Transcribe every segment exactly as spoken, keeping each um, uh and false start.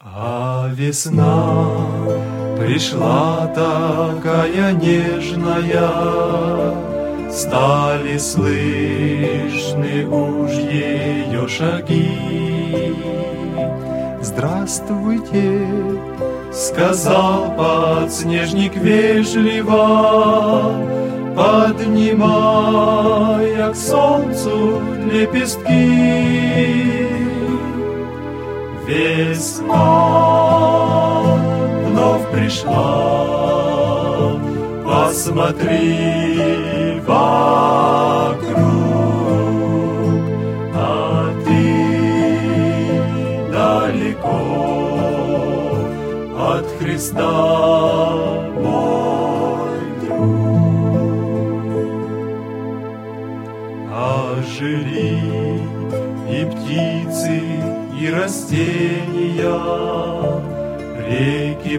А весна пришла такая нежная, стали слышны уж ее шаги. «Здравствуйте», — сказал подснежник вежливо, поднимая к солнцу лепестки. Весна вновь пришла, посмотри вокруг, а ты далеко от Христа, мой друг. А жили и птицы, и растения, реки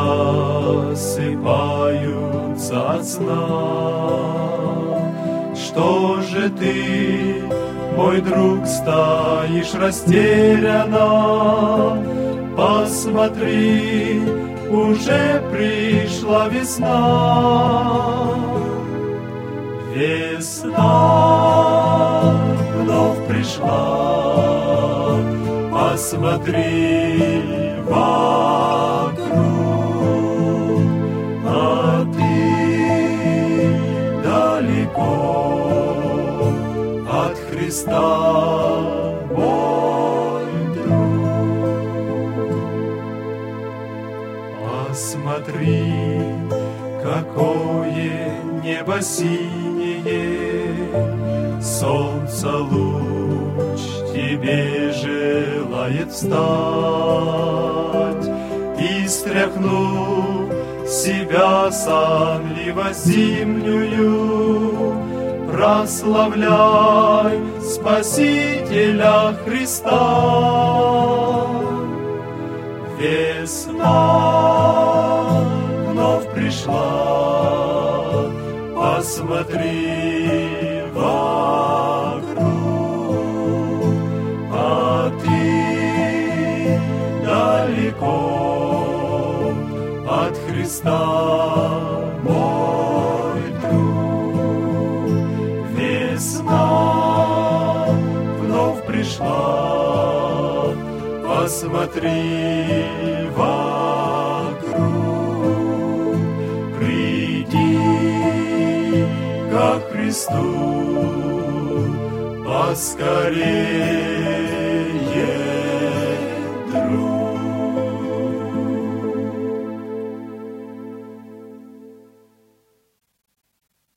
просыпаются от сна. Что же ты, мой друг, стоишь растерянно? Посмотри, уже пришла весна. Весна вновь пришла, посмотри вокруг, а ты далеко от Христа, мой друг. Посмотри, какое небо синее, солнце луч тебе желает встать, и, стряхнув себя сонливо зимнюю, прославляй Спасителя Христа. Весна вновь пришла, посмотри вокруг, а ты далеко от Христа, мой друг. Весна вновь пришла, посмотри вокруг, приди ко Христу поскорей.